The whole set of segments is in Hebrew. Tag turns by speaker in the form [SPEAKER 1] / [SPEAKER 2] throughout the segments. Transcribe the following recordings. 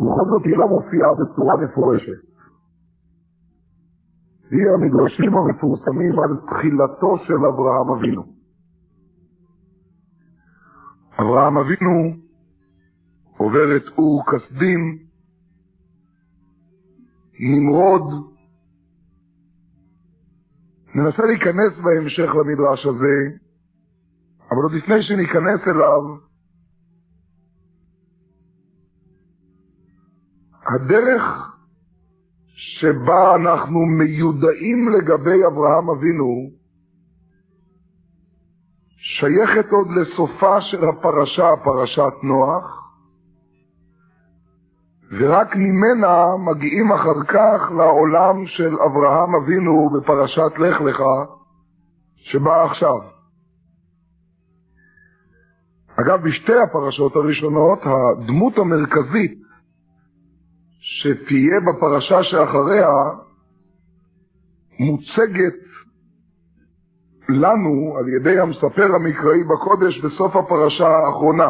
[SPEAKER 1] ובכל זאת היא לא מופיעה בצורה מפורשת. היא המדרשים המפורסמים על תחילתו של אברהם אבינו. אברהם אבינו עובר את אור כסדים, נמרוד. ננסה להיכנס בהמשך למדרש הזה, אבל עוד לפני שניכנס אליו, הדרך שבה אנחנו מיודעים לגבי אברהם אבינו שייכת עוד לסופה של הפרשה, פרשת נוח, ורק ממנה מגיעים אחר כך לעולם של אברהם אבינו בפרשת לך לך שבא עכשיו. אגב, בשתי הפרשות הראשונות הדמות המרכזית שתהיה בפרשה שאחריה מוצגת לנו על ידי המספר המקראי בקודש בסוף הפרשה האחרונה.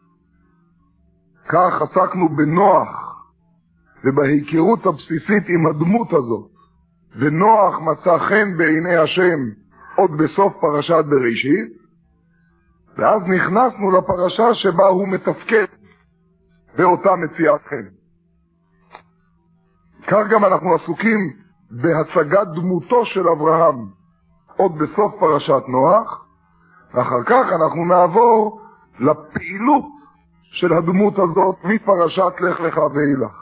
[SPEAKER 1] כך עסקנו בנוח ובהיכרות הבסיסית עם הדמות הזאת, ונוח מצא חן בעיני השם עוד בסוף פרשת בראשית, ואז נכנסנו לפרשה שבה הוא מתפקד באותה מציאת חן. כך גם אנחנו עסוקים בהצגת דמותו של אברהם עוד בסוף פרשת נוח, ואחר כך אנחנו נעבור לפעילות של הדמות הזאת מפרשת לך לך ואילך.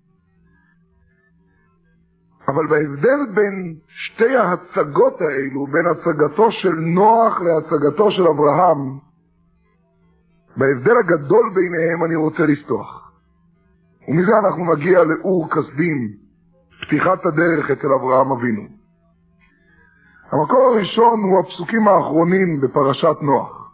[SPEAKER 1] אבל בהבדל בין שתי ההצגות האלו, בין הצגתו של נוח להצגתו של אברהם, בהבדל הגדול ביניהם אני רוצה לפתוח. ומזה אנחנו נגיע לאור כסדים, פתיחת הדרך אצל אברהם אבינו. המקור הראשון הוא הפסוקים האחרונים בפרשת נוח.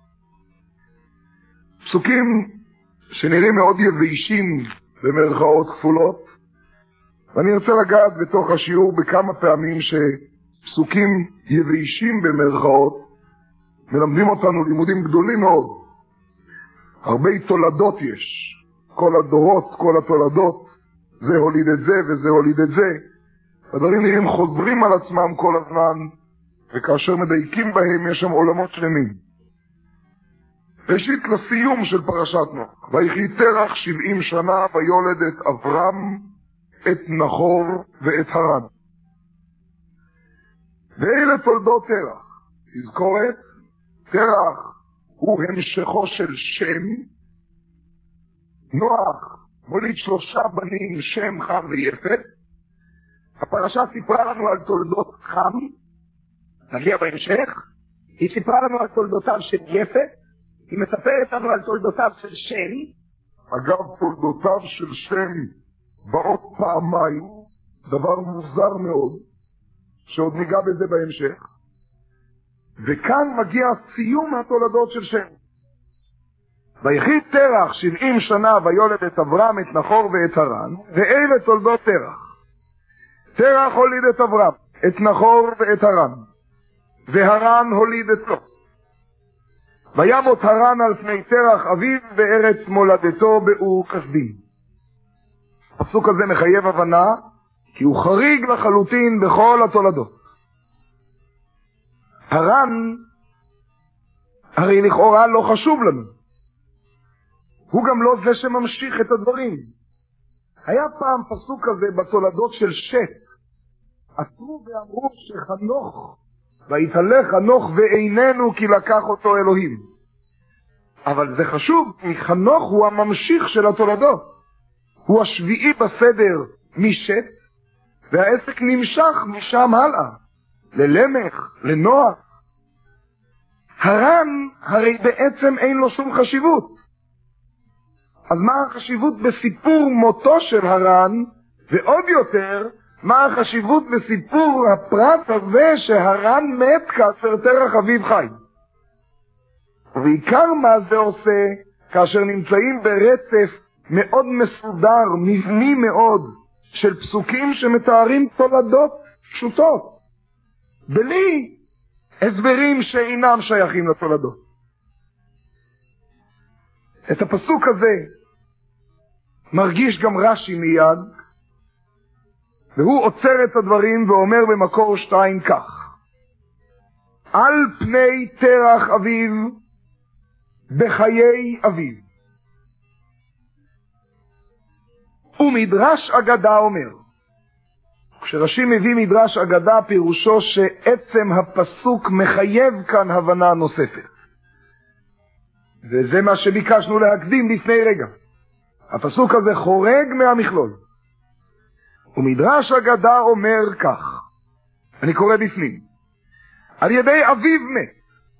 [SPEAKER 1] פסוקים שנראים מאוד יבשים במרכאות כפולות, ואני רוצה לגעת בתוך השיעור בכמה פעמים שפסוקים יבשים במרכאות מלמדים אותנו לימודים גדולים מאוד. הרבה תולדות יש. כל הדורות, כל התולדות, זה הוליד את זה וזה הוליד את זה. הדברים נראים חוזרים על עצמם כל הזמן, וכאשר מדייקים בהם יש שם עולמות שלמים. ראשית לסיום של פרשת נוח. ויחי תרח 70 שנה ויולד את אברהם, את נחור ואת הרן. ואלה תולדות תרח. תזכורת, תרח הוא המשכו של שם. נוח מוליד 3 בנים, שם, חם ויפת. הפרשה סיפרה לנו על תולדות חם, נגיע בהמשך. היא סיפרה לנו על תולדותיו של יפת, היא מספרת לנו על תולדותיו של שם. אגב, תולדותיו של שם באות פעמיים, דבר מוזר מאוד, שעוד ניגע בזה בהמשך. וכאן מגיע סיום התולדות של שם. ויחי תרח 70 שנה ויולד את אברהם, את נחור ואת הרן, ואלה תולדות תרח. תרח הוליד את אברהם, את נחור ואת הרן, והרן הוליד את לוט. וימות הרן על פני תרח אביו בארץ מולדתו באור כסדים. הפסוק הזה מחייב הבנה, כי הוא חריג לחלוטין בכל התולדות. הרן הרי לכאורה לא חשוב לנו, הוא גם לא זה שממשיך את הדברים. היה פעם פסוק כזה בתולדות של שת, עצרו ואמרו שחנוך, ויתהלך חנוך ואיננו כי לקח אותו אלוהים. אבל זה חשוב, כי חנוך הוא הממשיך של התולדות, הוא השביעי בסדר משת, והעסק נמשך משם הלאה, ללמך, לנוח. הרן הרי בעצם אין לו שום חשיבות. אז מה החשיבות בסיפור מותו של הרן, ועוד יותר, מה החשיבות בסיפור הפרט הזה שהרן מת כאשר תרח אביו חי? ובעיקר מה זה עושה כאשר נמצאים ברצף מאוד מסודר, מבני מאוד, של פסוקים שמתארים תולדות פשוטות, בלי הסברים שאינם שייכים לתולדות. את הפסוק הזה מרגיש גם רש"י מיד, והוא עוצר את הדברים ואומר במקור 2 כך: על פני תרח אביו בחיי אביו. ומדרש אגדה אומר, כשרש"י מביא מדרש אגדה פירושו שעצם הפסוק מחייב כאן הבנה נוספת, וזה מה שביקשנו להקדים לפני רגע. הפסוק הזה חורג מהמכלול. ומדרש אגדה אומר כך, אני קורא בפנים: על ידי אביו מת,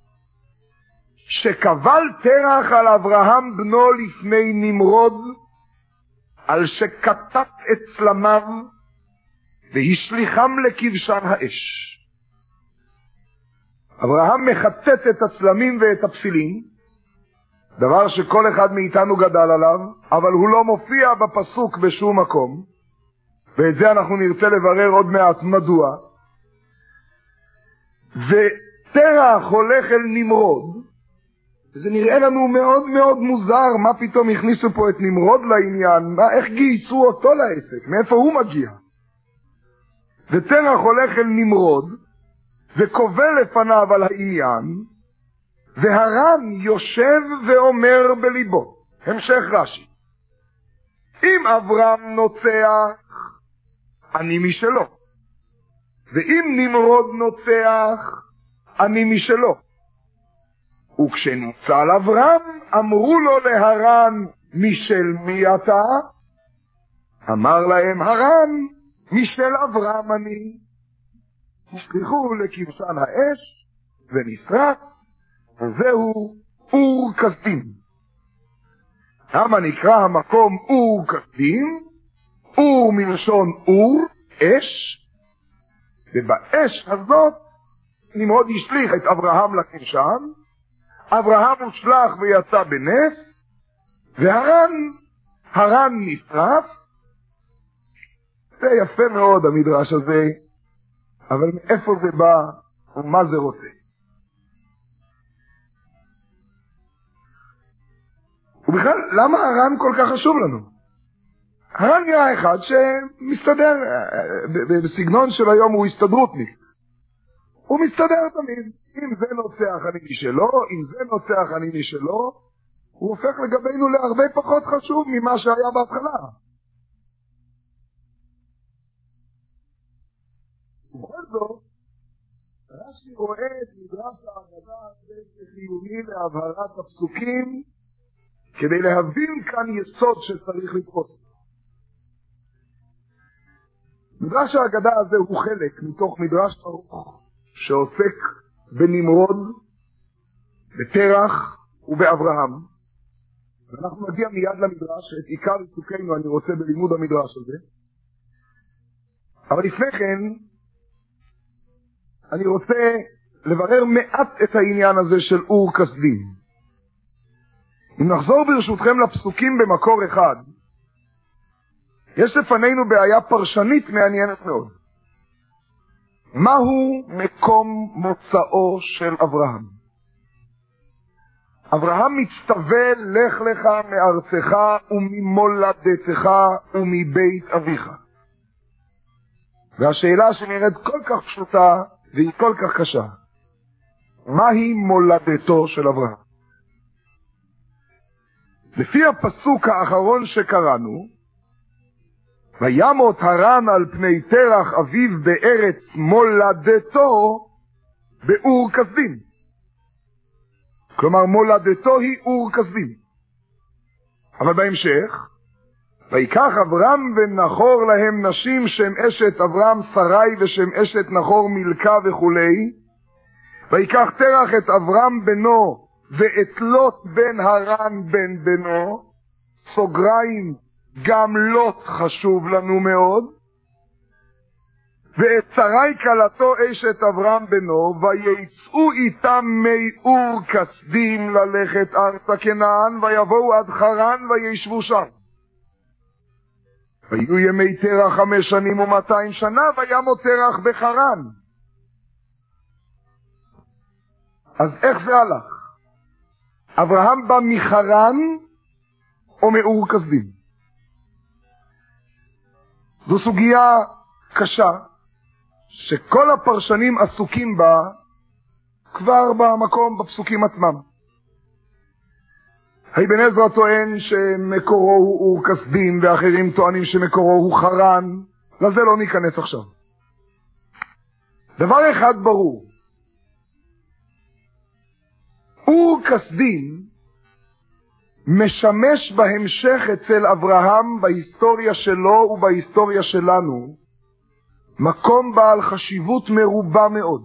[SPEAKER 1] שקבל תרח על אברהם בנו לפני נמרוד, על שקטט את צלמיו והשליחם לכבשן האש. אברהם מחטט את הצלמים ואת הפסילים, דבר שכל אחד מאיתנו גדל עליו, אבל הוא לא מופיע בפסוק בשום מקום, ואת זה אנחנו נרצה לברר עוד מעט מדוע. ותרח הולך אל נמרוד, וזה נראה לנו מאוד מאוד מוזר, מה פתאום הכניסו פה את נמרוד לעניין, איך גייסו אותו לעסק, מאיפה הוא מגיע? ותרח הולך אל נמרוד וקובל לפניו על העניין, והרן יושב ואומר בליבו, המשך רש"י: אם אברהם נוצח, אני משלו, ואם נמרוד נוצח, אני משלו. וכשנוצל אברהם, אמרו לו להרן, משל מי אתה? אמר להם הרן, משל אברהם אני. השליחו לכבשן האש ונשרף, וזהו אור כסדים. למה נקרא המקום אור כסדים? אור מלשון אור, אש, ובאש הזאת נמרוד השליך את אברהם לכבשן, אברהם הושלח ויצא בנס, והרן נשרף. זה יפה מאוד המדרש הזה, אבל מאיפה זה בא ומה זה רוצה? ובכלל, למה הרן כל כך חשוב לנו? הרן נראה אחד שמסתדר, בסגנון של היום הוא הסתדרותניק. הוא מסתדר תמיד. אם זה נוצח אני משלו, אם זה נוצח אני משלו, הוא הופך לגבינו להרבה פחות חשוב ממה שהיה בהתחלה. ובכל זאת, רש"י רואה את מדרש האגדה כחיוני להבהרת הפסוקים, כדי להבין כאן יסוד שצריך לתפוס. מדרש האגדה הזה הוא חלק מתוך מדרש ארוך שעוסק בנמרוד, בתרח ובאברהם. ואנחנו נגיע מיד למדרש, את עיקר עיסוקנו אני רוצה בלימוד המדרש הזה. אבל לפני כן אני רוצה לברר מעט את העניין הזה של אור כסדים. אם נחזור ברשותכם לפסוקים במקור אחד, יש לפנינו בעיה פרשנית מעניינת מאוד. מהו מקום מוצאו של אברהם? אברהם מצטווה לך לך מארצך וממולדתך ומבית אביך. והשאלה שנראית כל כך פשוטה והיא כל כך קשה, מהי מולדתו של אברהם? לפי הפסוק האחרון שקראנו, וימות הרן על פני תרח אביו בארץ מולדתו באור כסדים. כלומר מולדתו היא אור כסדים. אבל בהמשך, ויקח אברהם ונחור להם נשים שם אשת אברהם שרי ושם אשת נחור מלכה וכולי. ויקח תרח את אברהם בנו ואת לוט בן הרן בן בנו, סוגריים, גם לוט חשוב לנו מאוד, ואת שרי כלתו אשת אברהם בנו, ויצאו איתם מי אור כסדים ללכת ארצה כנען, ויבואו עד חרן וישבו שם. ויהיו ימי תרח 5 שנים ו200 שנה, וימות תרח בחרן. אז איך זה הלך? אברהם בא מחרן או מאור כסדים? זו סוגיה קשה, שכל הפרשנים עסוקים בה כבר במקום, בפסוקים עצמם. אבן עזרא טוען שמקורו הוא אור כסדים, ואחרים טוענים שמקורו הוא חרן. לזה לא ניכנס עכשיו. דבר אחד ברור, אור כסדים משמש בהמשך אצל אברהם בהיסטוריה שלו ובהיסטוריה שלנו מקום בעל חשיבות מרובה מאוד.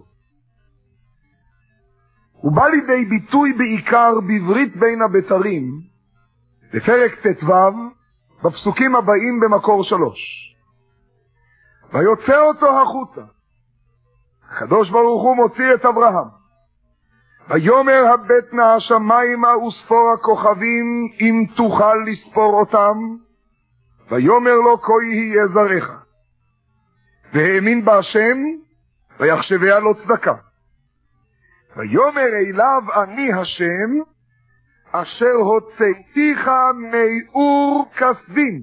[SPEAKER 1] הוא בא לידי ביטוי בעיקר בברית בין הבתרים, בפרק ט"ו, בפסוקים הבאים במקור 3. ויוצא אותו החוצה, הקדוש ברוך הוא מוציא את אברהם, ויאמר הבט נא השמיימה וספור הכוכבים אם תוכל לספור אותם, ויאמר לו כה יהיה זרעך, והאמין בהשם ויחשביה לו צדקה. ויאמר אליו אני השם אשר הוצאתיך מאור כסדים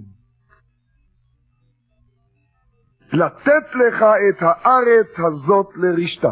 [SPEAKER 1] לתת לך את הארץ הזאת לרשתה.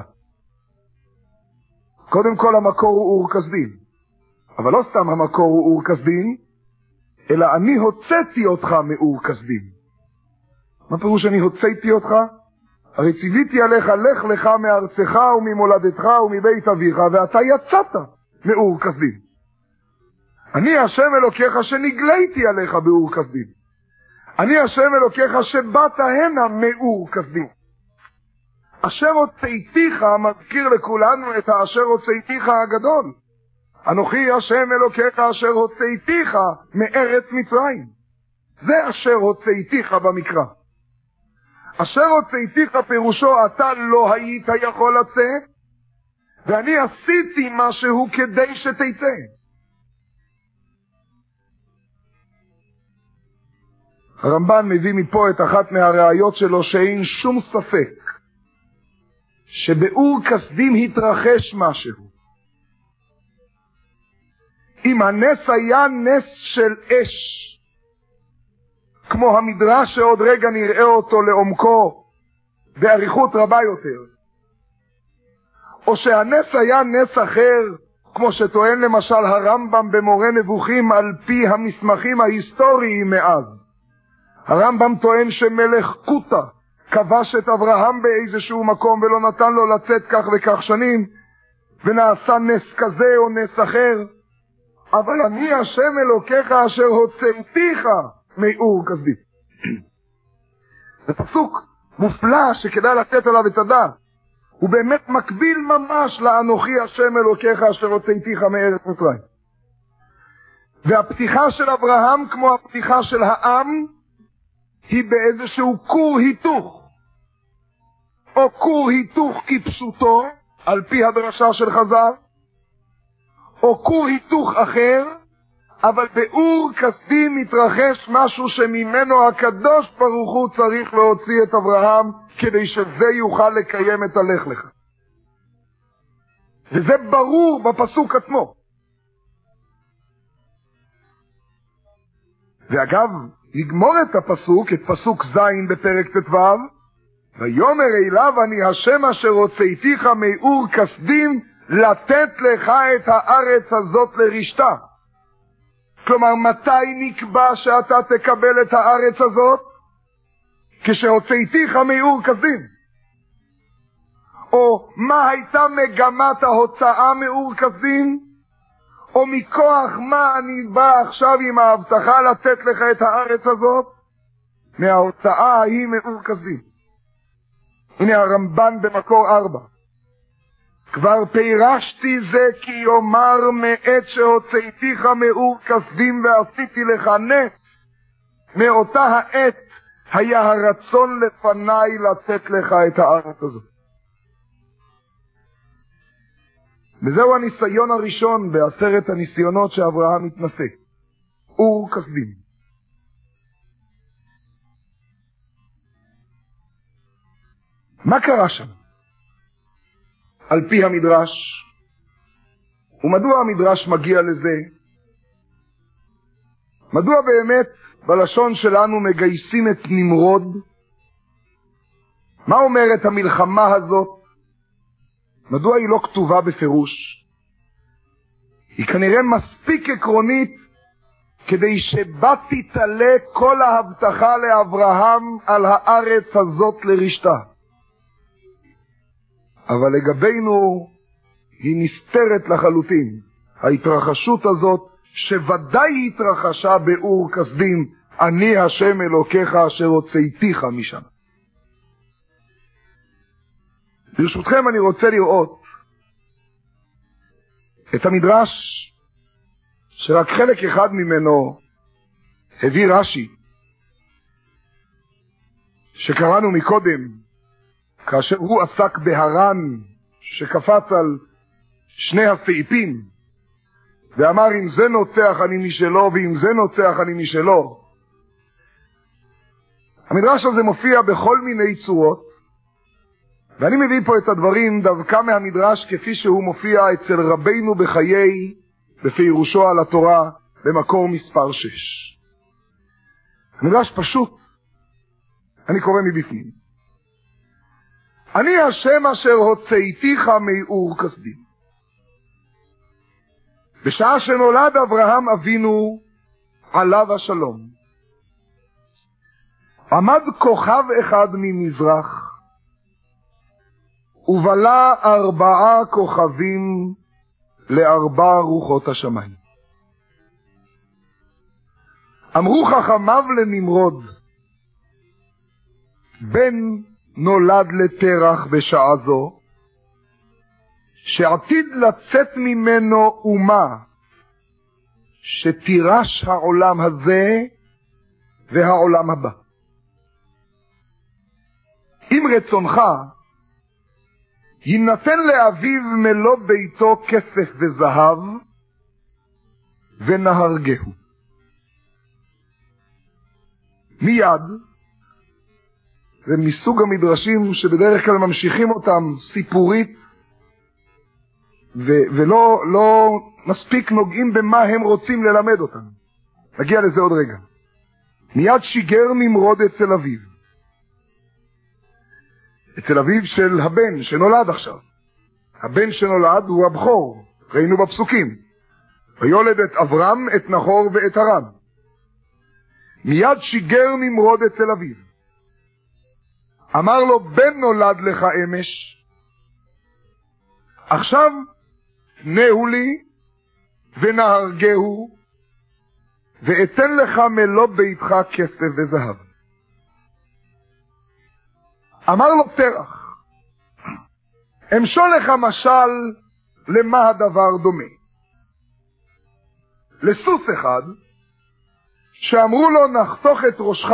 [SPEAKER 1] קודם כל המקור הוא אור כסדים, אבל לא סתם המקור הוא אור כסדים, אלא אני הוצאתי אותך מאור כסדים. מה פירוש אני הוצאתי אותך? הרי ציוויתי עליך, לך לך מארצך וממולדתך ומבית אביך, ואתה יצאת מאור כסדים. אני השם אלוקיך שנגליתי עליך באור כסדים. אני השם אלוקיך שבאת הנה מאור כסדים. אשר הוצאתיך מזכיר לכולנו את האשר הוצאתיך הגדול. אנוכי השם אלוקיך אשר הוצאתיך מארץ מצרים. זה אשר הוצאתיך במקרא. אשר הוצאתיך פירושו אתה לא היית יכול לצאת, ואני עשיתי משהו כדי שתצא. הרמב"ן מביא מפה את אחת מהראיות שלו שאין שום ספק שבאור כסדים התרחש משהו. אם הנס היה נס של אש, כמו המדרש שעוד רגע נראה אותו לעומקו באריכות רבה יותר, או שהנס היה נס אחר, כמו שטוען למשל הרמב"ם במורה נבוכים על פי המסמכים ההיסטוריים מאז. הרמב"ם טוען שמלך קוטה כבש את אברהם באיזשהו מקום ולא נתן לו לצאת כך וכך שנים, ונעשה נס כזה או נס אחר. אבל אני השם אלוקיך אשר הוצאתיך מאור כסדים. זה פסוק מופלא שכדאי לתת עליו את הדעת. הוא באמת מקביל ממש לאנוכי השם אלוקיך אשר הוצאתיך מארץ מצרים. והפתיחה של אברהם כמו הפתיחה של העם היא באיזשהו כור היתוך, או כור היתוך כפשוטו על פי הדרשה של חז"ל, או כור היתוך אחר, אבל באור כסדים מתרחש משהו שממנו הקדוש ברוך הוא צריך להוציא את אברהם כדי שזה יוכל לקיים את הלך לך. וזה ברור בפסוק עצמו. ואגב, נגמור את הפסוק, את פסוק זין בפרק ט"ו, ויאמר אליו אני השם אשר הוצאתיך מאור כסדים לתת לך את הארץ הזאת לרשתה. כלומר, מתי נקבע שאתה תקבל את הארץ הזאת? כשהוצאתיך מאור כסדים. או מה הייתה מגמת ההוצאה מאור כסדים? או מכוח מה אני בא עכשיו עם ההבטחה לתת לך את הארץ הזאת? מההוצאה ההיא מאור כסדים. הנה הרמב"ן במקור 4. כבר פירשתי זה כי יאמר מעת שהוצאתיך מאור כסדים ועשיתי לך נס, מאותה העת היה הרצון לפניי לתת לך את הארץ הזאת. וזהו הניסיון הראשון בעשרת הניסיונות שאברהם התנסה. אור כסדים. מה קרה שם? על פי המדרש, ומדוע המדרש מגיע לזה? מדוע באמת בלשון שלנו מגייסים את נמרוד מה אומרת המלחמה הזאת? מדוע היא לא כתובה בפירוש? היא כנראה מספיק עקרונית כדי שבה תתעלה כל ההבטחה לאברהם על הארץ הזאת לרשתה. אבל לגבינו היא נסתרת לחלוטין. ההתרחשות הזאת שוודאי התרחשה באור כסדים, אני השם אלוקיך אשר הוצאתיך משם. ברשותכם אני רוצה לראות את המדרש שרק חלק אחד ממנו הביא רש"י, שקראנו מקודם, כאשר הוא עסק בהרן שקפץ על שני הסעיפים ואמר אם זה נוצח אני משלו ואם זה נוצח אני משלו. המדרש הזה מופיע בכל מיני צורות, ואני מביא פה את הדברים דווקא מהמדרש כפי שהוא מופיע אצל רבינו בחיי בפירושו על התורה במקור מספר 6. המדרש פשוט, אני קורא מבפנים. אני השם אשר הוצאתיך מאור כסדים. בשעה שנולד אברהם אבינו עליו השלום, עמד כוכב אחד ממזרח ובלה 4 כוכבים ל4 רוחות השמיים. אמרו חכמיו לנמרוד, בן נולד לתרח בשעה זו, שעתיד לצאת ממנו אומה שתירש העולם הזה והעולם הבא. אם רצונך, יינתן לאביו מלוא ביתו כסף וזהב ונהרגהו. מיד, זה מסוג המדרשים שבדרך כלל ממשיכים אותם סיפורית ולא מספיק נוגעים במה הם רוצים ללמד אותם. נגיע לזה עוד רגע. מיד שיגר נמרוד אצל אביו. אצל אביו של הבן שנולד עכשיו. הבן שנולד הוא הבכור, ראינו בפסוקים. ויולד את אברהם, את נחור ואת הרן. מיד שיגר נמרוד אצל אביו. אמר לו, בן נולד לך אמש, עכשיו תנהו לי ונהרגהו, ואתן לך מלוא ביתך כסף וזהב. אמר לו תרח, אמשול לך משל למה הדבר דומה. לסוס אחד שאמרו לו נחתוך את ראשך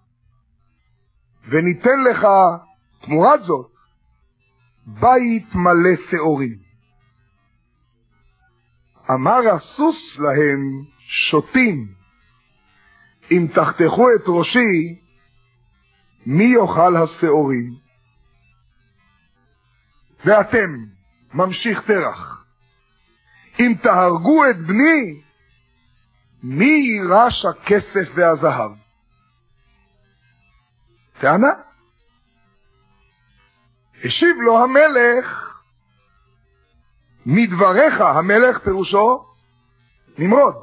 [SPEAKER 1] וניתן לך תמורת זאת בית מלא שעורים. אמר הסוס להם, שוטים, אם תחתכו את ראשי, מי יאכל השעורים? ואתם, ממשיך תרח, אם תהרגו את בני, מי יירש הכסף והזהב? טענה. השיב לו המלך, מדבריך, המלך פירושו נמרוד.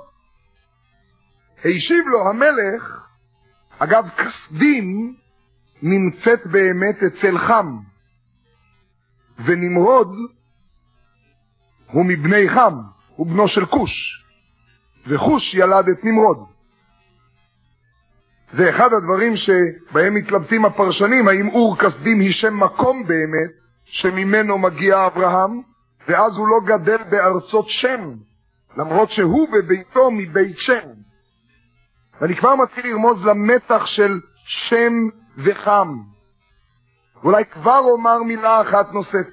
[SPEAKER 1] השיב לו המלך, אגב כסדים נמצאת באמת אצל חם, ונמרוד הוא מבני חם, הוא בנו של כוש, וכוש ילד את נמרוד. זה אחד הדברים שבהם מתלבטים הפרשנים, האם אור כסדים היא שם מקום באמת שממנו מגיע אברהם, ואז הוא לא גדל בארצות שם, למרות שהוא בביתו מבית שם. ואני כבר מתחיל לרמוז למתח של שם וחם. ואולי כבר אומר מילה אחת נוספת.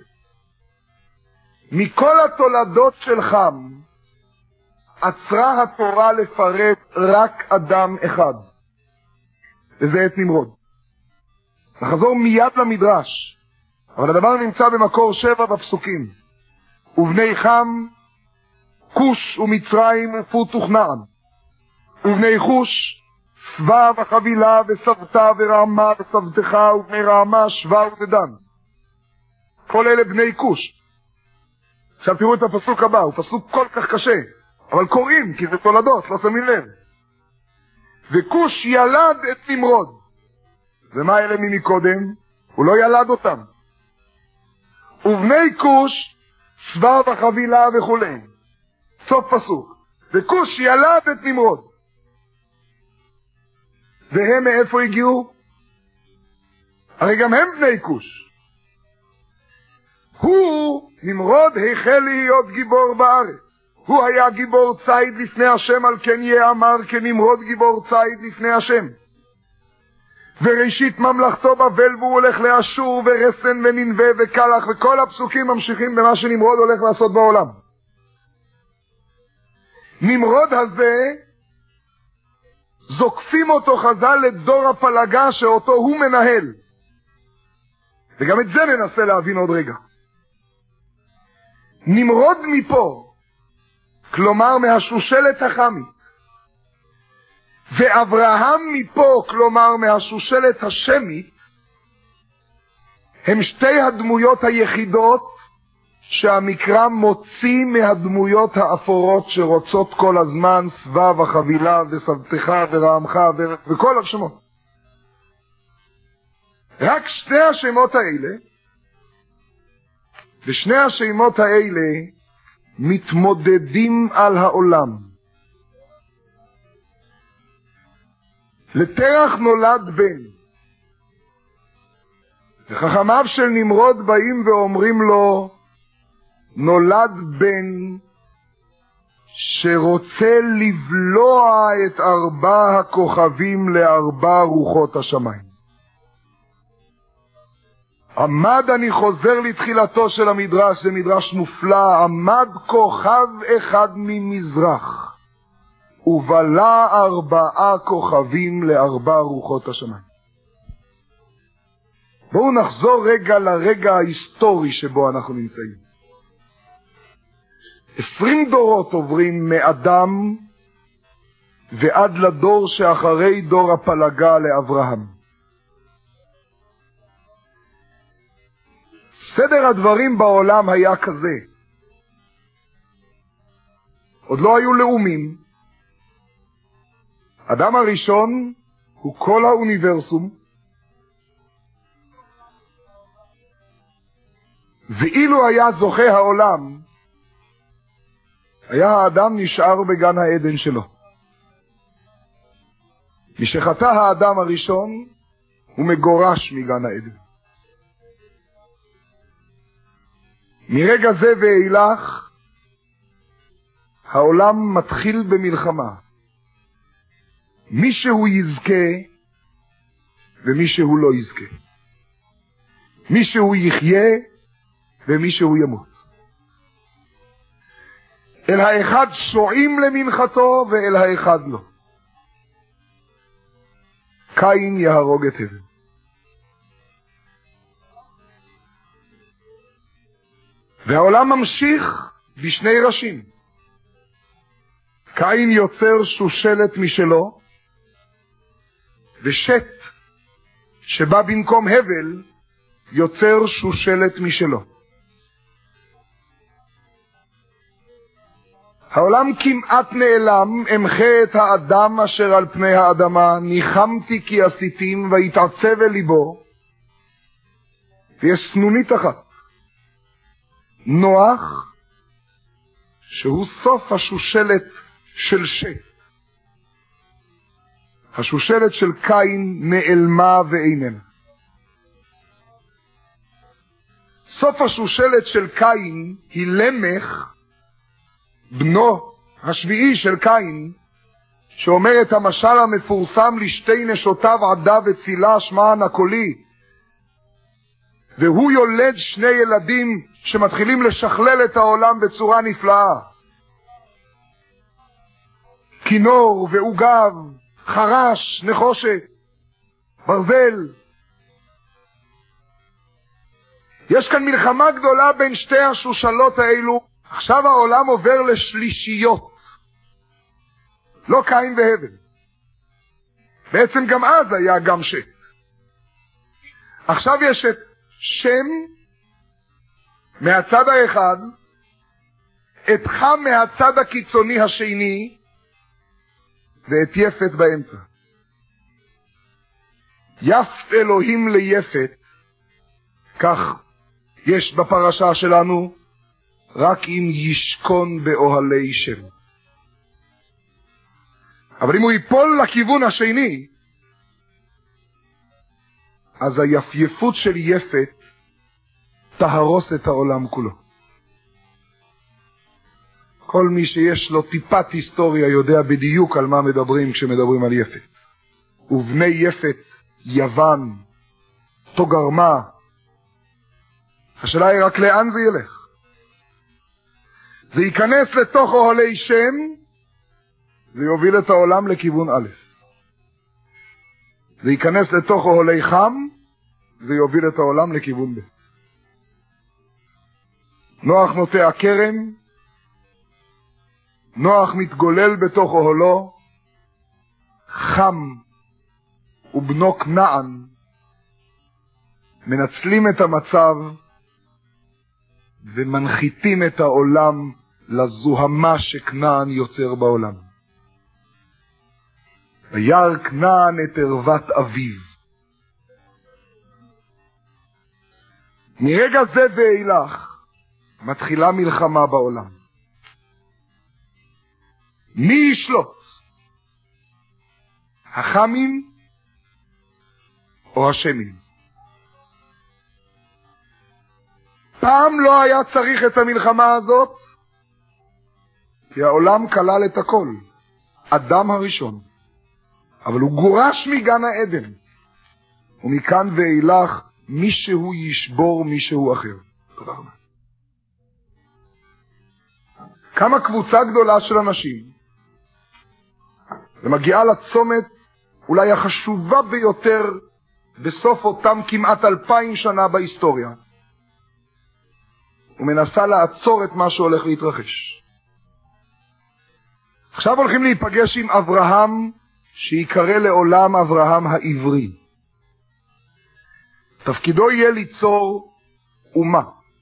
[SPEAKER 1] מכל התולדות של חם, עצרה התורה לפרט רק אדם אחד, וזה את נמרוד. נחזור מיד למדרש, אבל הדבר נמצא במקור 7 בפסוקים. ובני חם, כוש ומצרים ופות וכנען, ובני חוש,
[SPEAKER 2] סבא וחבילה וסבתה ורעמה וסבתך ובני רעמה שווה ודן. כל אלה בני כוש. עכשיו תראו את הפסוק הבא, הוא פסוק כל כך קשה, אבל קוראים כי זה תולדות, לא שמים לב. וכוש ילד את נמרוד. ומה אלה ממקודם? הוא לא ילד אותם. ובני כוש סבא וחבילה וכו'. סוף פסוק. וכוש ילד את נמרוד. והם מאיפה הגיעו? הרי גם הם בני כוש. הוא, נמרוד, החל להיות גיבור בארץ. הוא היה גיבור ציד לפני השם, על כן יאמר כנמרוד גיבור ציד לפני השם. וראשית ממלכתו בבל, והוא הולך לאשור ורסן וננבה וקלח, וכל הפסוקים ממשיכים במה שנמרוד הולך לעשות בעולם. נמרוד הזה, זוקפים אותו חז"ל לדור הפלגה שאותו הוא מנהל. וגם את זה ננסה להבין עוד רגע. נמרוד מפה, כלומר מהשושלת החמית, ואברהם מפה, כלומר מהשושלת השמית, הם שתי הדמויות היחידות שהמקרא מוציא מהדמויות האפורות שרוצות כל הזמן סבא וחבילה וסבתך ורעמך וכל השמות. רק שני השמות האלה, ושני השמות האלה מתמודדים על העולם. לתרח נולד בן, וחכמיו של נמרוד באים ואומרים לו, נולד בן שרוצה לבלוע את 4 הכוכבים ל4 רוחות השמיים. אני חוזר לתחילתו של המדרש, זה מדרש מופלא, עמד כוכב אחד ממזרח, ובלע 4 כוכבים ל4 רוחות השמיים. בואו נחזור רגע לרגע ההיסטורי שבו אנחנו נמצאים. 20 דורות עוברים מאדם ועד לדור שאחרי דור הפלגה לאברהם. סדר הדברים בעולם היה כזה. עוד לא היו לאומים. אדם הראשון הוא כל האוניברסום, ואילו היה זוכה העולם, היה האדם נשאר בגן העדן שלו. משחטא האדם הראשון הוא מגורש מגן העדן. מרגע זה ואילך העולם מתחיל במלחמה. מישהו יזכה ומישהו לא יזכה. מישהו יחיה ומישהו ימות. אל האחד שועים למנחתו ואל האחד לא. קין יהרוג את הבל. והעולם ממשיך בשני ראשים. קין יוצר שושלת משלו, ושת שבא במקום הבל יוצר שושלת משלו. העולם כמעט נעלם, אמחה את האדם אשר על פני האדמה, ניחמתי כי עשיתים והתעצב אל ליבו. ויש סנונית אחת, נוח, שהוא סוף השושלת של שת. השושלת של קין נעלמה ואיננה. סוף השושלת של קין היא למך, בנו השביעי של קין, שאומר את המשל המפורסם לשתי נשותיו עדה וצילה שמען הקולי, והוא יולד 2 ילדים שמתחילים לשכלל את העולם בצורה נפלאה. כינור ועוגב, חרש, נחושת, ברזל. יש כאן מלחמה גדולה בין שתי השושלות האלו. עכשיו העולם עובר לשלישיות, לא קין והבל. בעצם גם אז היה גם שת. עכשיו יש את שם מהצד האחד, את חם מהצד הקיצוני השני, ואת יפת באמצע. יפת אלוהים ליפת, כך יש בפרשה שלנו, רק אם ישכון באוהלי שם. אבל אם הוא ייפול לכיוון השני, אז היפייפות של יפת תהרוס את העולם כולו. כל מי שיש לו טיפת היסטוריה יודע בדיוק על מה מדברים כשמדברים על יפת. ובני יפת, יוון, תוגרמה. השאלה היא רק לאן זה ילך. זה ייכנס לתוך אוהלי שם, זה יוביל את העולם לכיוון א'. זה ייכנס לתוך אוהלי חם, זה יוביל את העולם לכיוון ב'. נוח נוטע כרם, נוח מתגולל בתוך אוהלו, חם ובנו כנען מנצלים את המצב ומנחיתים את העולם לזוהמה שכנען יוצר בעולם. וירא כנען את ערוות אביו. מרגע זה ואילך מתחילה מלחמה בעולם. מי ישלוט? החמים או השמים? פעם לא היה צריך את המלחמה הזאת, כי העולם כלל את הכל. אדם הראשון. אבל הוא גורש מגן העדן. ומכאן ואילך מישהו ישבור מישהו אחר. תודה רבה. כמה קבוצה גדולה של אנשים ומגיעה לצומת אולי החשובה ביותר בסוף אותם כמעט 2000 שנה בהיסטוריה, ומנסה לעצור את מה שהולך להתרחש. עכשיו הולכים להיפגש עם אברהם, שיקרא לעולם אברהם העברי. תפקידו יהיה ליצור אומה,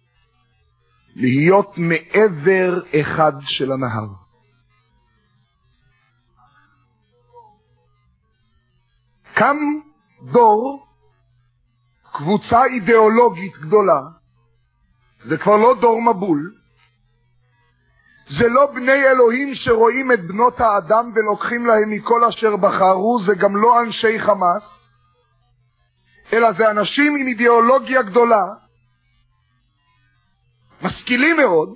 [SPEAKER 2] להיות מעבר אחד של הנהר. קם דור, קבוצה אידיאולוגית גדולה, זה כבר לא דור מבול, זה לא בני אלוהים שרואים את בנות האדם ולוקחים להם מכל אשר בחרו, זה גם לא אנשי חמאס, אלא זה אנשים עם אידיאולוגיה גדולה, משכילים מאוד,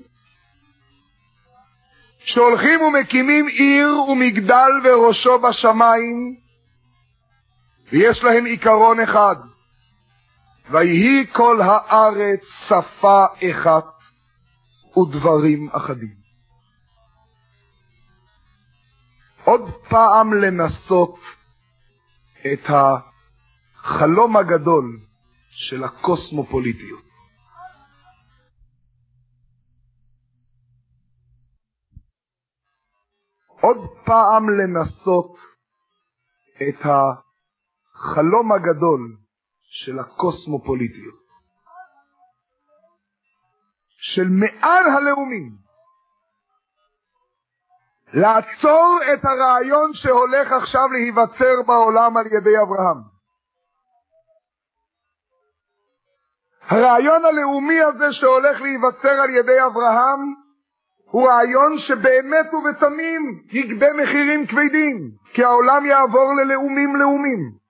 [SPEAKER 2] שהולכים ומקימים עיר ומגדל וראשו בשמיים, ויש להם עיקרון אחד, ויהי כל הארץ שפה אחת ודברים אחדים. עוד פעם לנסות את החלום הגדול של הקוסמופוליטיות. עוד פעם לנסות את החלום הגדול של הקוסמופוליטיות. של מעל הלאומים. לעצור את הרעיון שהולך עכשיו להיווצר בעולם על ידי אברהם. הרעיון הלאומי הזה שהולך להיווצר על ידי אברהם הוא רעיון שבאמת ובתמים יגבה מחירים כבדים, כי העולם יעבור ללאומים.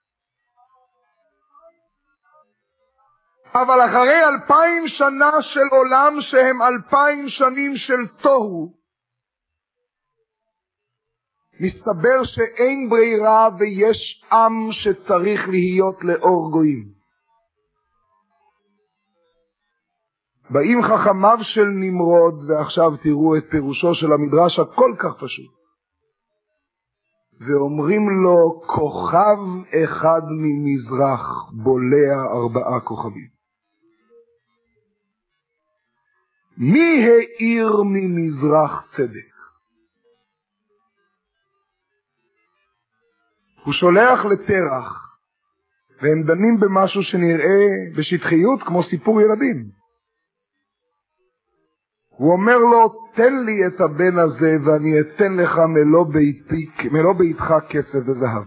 [SPEAKER 2] אבל אחרי 2000 שנה של עולם שהם 2000 שנים של תוהו, מסתבר שאין ברירה ויש עם שצריך להיות לאור גויים. באים חכמיו של נמרוד, ועכשיו תראו את פירושו של המדרש הכל כך פשוט, ואומרים לו, כוכב אחד ממזרח בולע 4 כוכבים. מי העיר ממזרח צדק? הוא שולח לתרח, והם דנים במשהו שנראה בשטחיות כמו סיפור ילדים. הוא אומר לו, תן לי את הבן הזה ואני אתן לך מלוא ביתך כסף וזהב.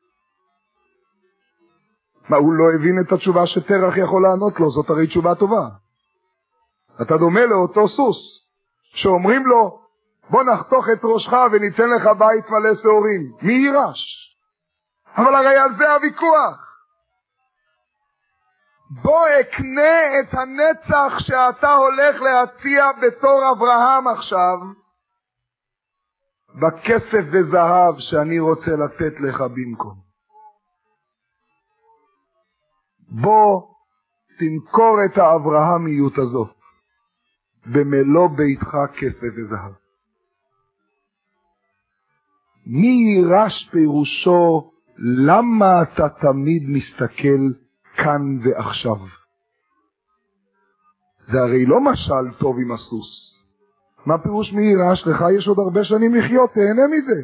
[SPEAKER 2] מה, הוא לא הבין את התשובה שתרח יכול לענות לו? זאת הרי תשובה טובה. אתה דומה לאותו סוס שאומרים לו, בוא נחתוך את ראשך וניתן לך בית מלא שעורים. מי יירש? אבל הרי על זה הוויכוח. בוא אקנה את הנצח שאתה הולך להציע בתור אברהם עכשיו, בכסף וזהב שאני רוצה לתת לך במקום. בוא תמכור את האברהמיות הזאת, במלוא ביתך כסף וזהב. מי יירש פירושו, למה אתה תמיד מסתכל כאן ועכשיו? זה הרי לא משל טוב עם הסוס. מה פירוש מי יירש? לך יש עוד הרבה שנים לחיות, תהנה מזה.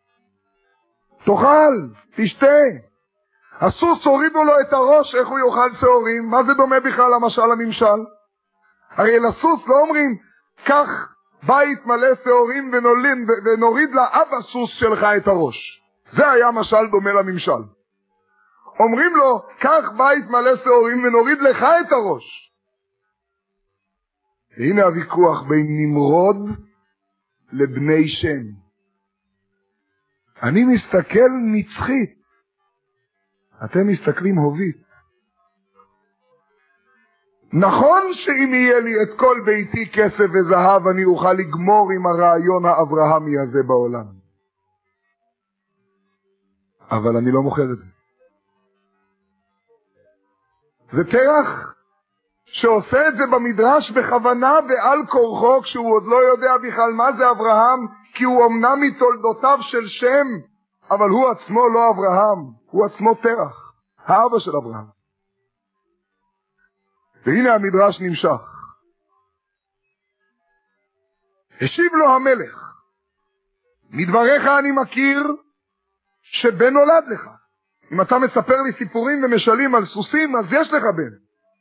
[SPEAKER 2] תאכל, תשתה. הסוס הורידו לו את הראש, איך הוא יאכל שעורים? מה זה דומה בכלל למשל הממשל? הרי לסוס לא אומרים, קח בית מלא שעורים ונוריד לאב הסוס שלך את הראש. זה היה משל דומה לממשל. אומרים לו, קח בית מלא שעורים ונוריד לך את הראש. והנה הוויכוח בין נמרוד לבני שם. אני מסתכל נצחית, אתם מסתכלים הובית. נכון שאם יהיה לי את כל ביתי כסף וזהב, אני אוכל לגמור עם הרעיון האברהמי הזה בעולם. אבל אני לא מוכר את זה. זה תרח שעושה את זה במדרש בכוונה ועל כורחו, כשהוא עוד לא יודע בכלל מה זה אברהם, כי הוא אמנם מתולדותיו של שם, אבל הוא עצמו לא אברהם, הוא עצמו תרח, האבא של אברהם. והנה המדרש נמשך. השיב לו המלך, מדבריך אני מכיר שבן נולד לך. אם אתה מספר לי סיפורים ומשלים על סוסים, אז יש לך בן.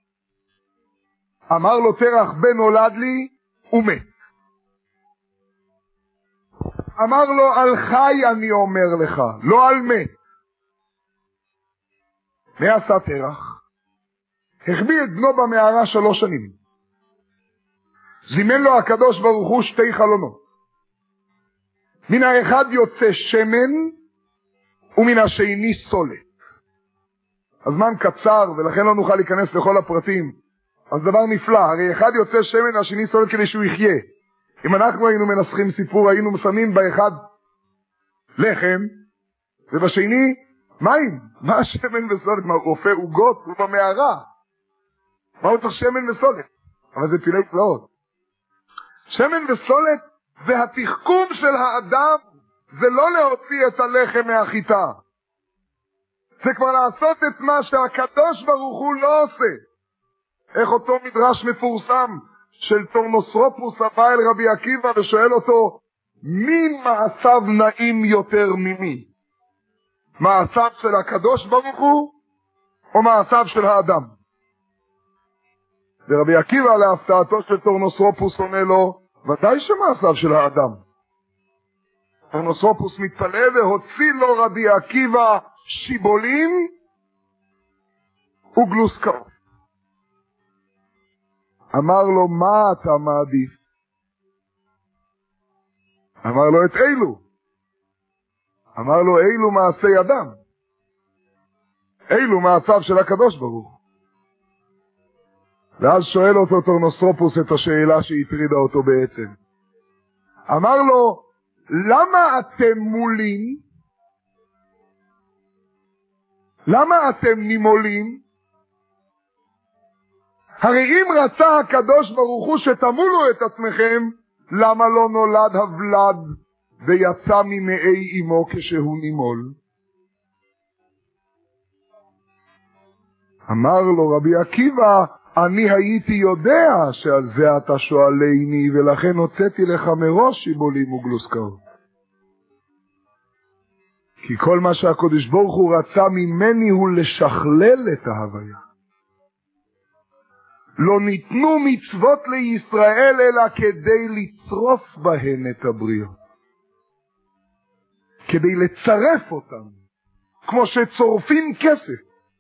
[SPEAKER 2] אמר לו תרח, בן נולד לי ומת. אמר לו, על חי אני אומר לך, לא על מת. מה עשה תרח? החביא את בנו במערה 3 שנים. זימן לו הקדוש ברוך הוא 2 חלונות. מן האחד יוצא שמן, ומן השני סולת. הזמן קצר, ולכן לא נוכל להיכנס לכל הפרטים. אז דבר נפלא, הרי אחד יוצא שמן, השני סולת כדי שהוא יחיה. אם אנחנו היינו מנסחים סיפור, היינו שמים באחד לחם, ובשני מים. מה שמן וסולת? מה, רופא עוגות? הוא במערה. מה הוא צריך שמן וסולת? אבל זה פילי פלאות. שמן וסולת זה התחכום של האדם, זה לא להוציא את הלחם מהחיטה. זה כבר לעשות את מה שהקדוש ברוך הוא לא עושה. איך אותו מדרש מפורסם של טורנוסרופוס הבא אל רבי עקיבא ושואל אותו, מי מעשיו נעים יותר ממי? מעשיו של הקדוש ברוך הוא או מעשיו של האדם? ורבי עקיבא להפתעתו של טורנוסרופוס עונה לו, ודאי שמעשיו של האדם. טורנוסרופוס מתפלא והוציא לו רבי עקיבא שיבולים וגלוסקאות. אמר לו, מה אתה מעדיף? אמר לו, את אילו. אמר לו, אילו מעשי אדם. אילו מעשיו של הקדוש ברוך. ואז שואל אותו טורנוסרופוס את השאלה שהטרידה אותו בעצם. אמר לו, למה אתם מולים? למה אתם נימולים? הרי אם רצה הקדוש ברוך הוא שתמולו את עצמכם, למה לא נולד הוולד ויצא ממעי אמו כשהוא נימול? אמר לו רבי עקיבא, אני הייתי יודע שעל זה אתה שואלני, ולכן הוצאתי לך מראש שיבולים וגלוסקאות. כי כל מה שהקדוש ברוך הוא רצה ממני הוא לשכלל את ההוויה. לא ניתנו מצוות לישראל אלא כדי לצרוף בהן את הבריות. כדי לצרף אותם, כמו שצורפים כסף.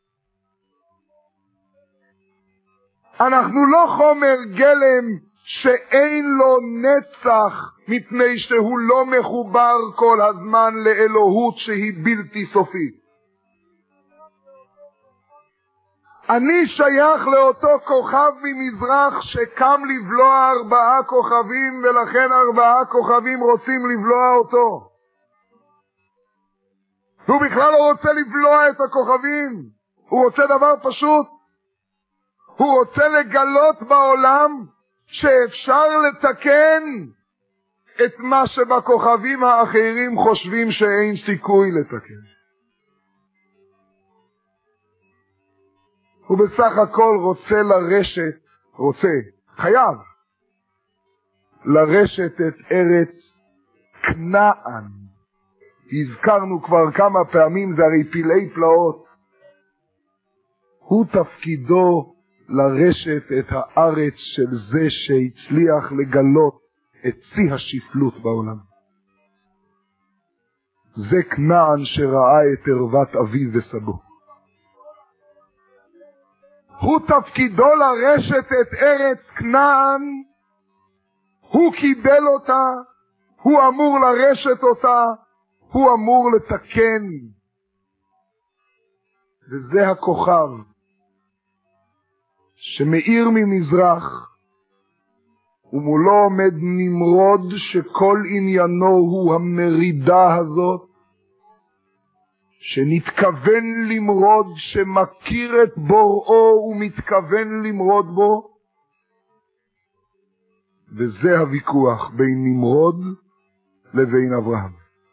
[SPEAKER 2] אנחנו לא חומר גלם שאין לו נצח, מפני שהוא לא מחובר כל הזמן לאלוהות שהיא בלתי סופית. אני שייך לאותו כוכב ממזרח שקם לבלוע 4 כוכבים, ולכן 4 כוכבים רוצים לבלוע אותו. הוא בכלל לא רוצה לבלוע את הכוכבים, הוא רוצה דבר פשוט. הוא רוצה לגלות בעולם שאפשר לתקן את מה שבכוכבים האחרים חושבים שאין סיכוי לתקן. הוא בסך הכל רוצה לרשת, חייב לרשת את ארץ כנען. הזכרנו כבר כמה פעמים, זה הרי פלאי פלאות. הוא תפקידו לרשת את הארץ של זה שהצליח לגלות את שיא השפלות בעולם. זה כנען שראה את ערוות אביו וסבו. הוא תפקידו לרשת את ארץ כנען, הוא קיבל אותה, הוא אמור לרשת אותה, הוא אמור לתקן. וזה הכוכב שמאיר ממזרח, ומולו עומד נמרוד שכל עניינו הוא המרידה הזאת, שנתכוון למרוד, שמכיר את בוראו ומתכוון למרוד בו. וזה הוויכוח בין נמרוד לבין אברהם.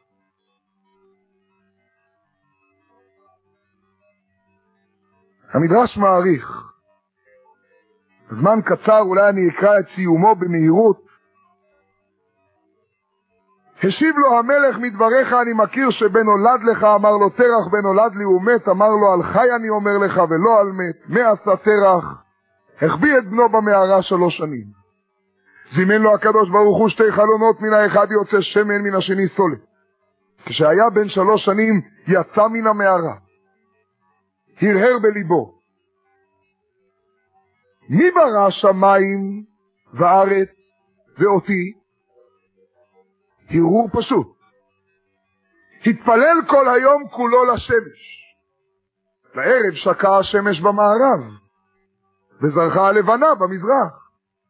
[SPEAKER 2] המדרש מעריך, זמן קצר אולי אני אקרא את סיומו במהירות. השיב לו המלך, מדבריך אני מכיר שבן נולד לך, אמר לו תרח בן נולד לי ומת, אמר לו על חי אני אומר לך ולא על מת. מה עשה תרח? החביא את בנו במערה 3 שנים. זימן לו הקדוש ברוך הוא 2 חלונות, מן האחד יוצא שמן, מן השני סולת. כשהיה בן 3 שנים יצא מן המערה, הרהר בליבו, מי ברא שמיים וארץ ואותי? הרהור פשוט. התפלל כל היום כולו לשמש. לערב שקעה השמש במערב, וזרחה הלבנה במזרח.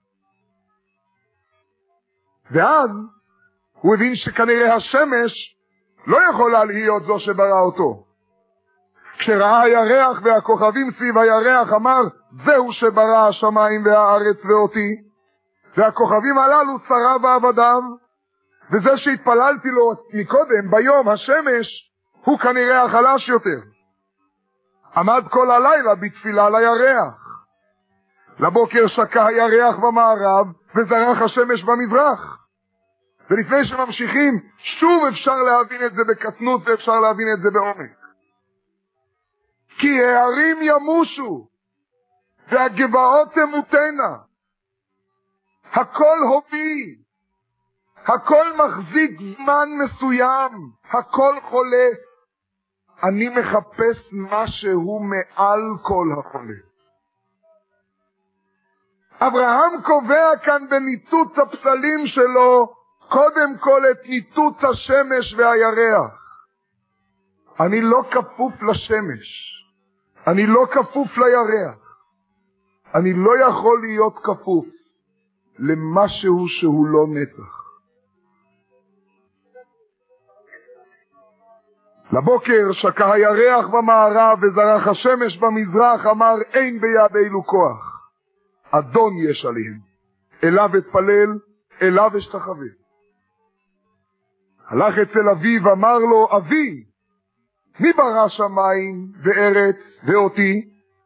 [SPEAKER 2] ואז הוא הבין שכנראה השמש לא יכולה להיות זו שברא אותו. כשראה הירח והכוכבים סביב הירח, אמר, זהו שברא השמיים והארץ ואותי. והכוכבים הללו שרה ועבדיו, וזה שהתפללתי לו מקודם ביום, השמש, הוא כנראה החלש יותר. עמד כל הלילה בתפילה לירח. לבוקר שקע הירח במערב וזרח השמש במזרח. ולפני שממשיכים, שוב אפשר להבין את זה בקטנות ואפשר להבין את זה בעומק. כי הערים ימושו והגבעות תמותנה. הכל הובי, הכל מחזיק זמן מסוים, הכל חולף. אני מחפש משהו מעל כל החולף. אברהם קובע כאן בניתוץ הפסלים שלו קודם כל את ניתוץ השמש והירח. אני לא כפוף לשמש, אני לא כפוף לירח, אני לא יכול להיות כפוף למשהו שהוא לא נצח. לבוקר שקע הירח במערב וזרח השמש במזרח, אמר אין ביד אלו כוח, אדון יש עליהם, אליו אתפלל, אליו אשתחווה. הלך אצל אביו, אמר לו, אבי, מי ברא שמיים וארץ ואותי?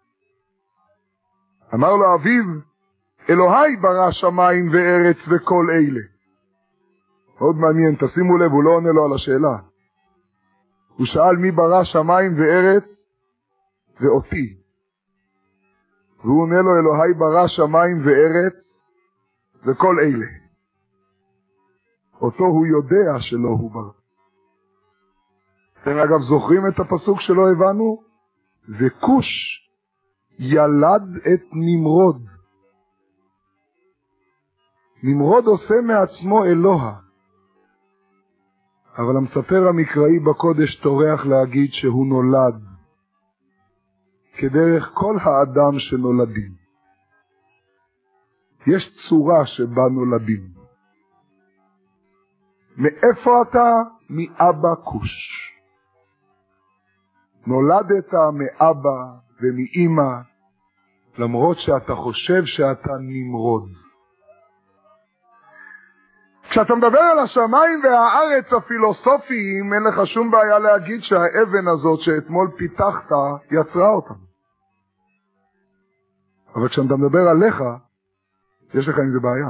[SPEAKER 2] אמר לו אביו, אלוהי ברא שמיים וארץ וכל אלה. מאוד מעניין, תשימו לב, הוא לא עונה לו על השאלה. הוא שאל מי ברא שמיים וארץ ואותי. והוא עונה לו, אלוהי ברא שמיים וארץ וכל אלה. אותו הוא יודע שלא הוא ברא. אתם אגב זוכרים את הפסוק שלא הבנו? וכוש ילד את נמרוד. נמרוד עושה מעצמו אלוה. אבל המספר המקראי בקודש טורח להגיד שהוא נולד, כדרך כל האדם שנולדים. יש צורה שבה נולדים. מאיפה אתה? מאבא כוש. נולדת מאבא ומאמא, למרות שאתה חושב שאתה נמרוד. כשאתה מדבר על השמיים והארץ הפילוסופיים, אין לך שום בעיה להגיד שהאבן הזאת שאתמול פיתחת יצרה אותם. אבל כשאתה מדבר עליך, יש לך עם זה בעיה.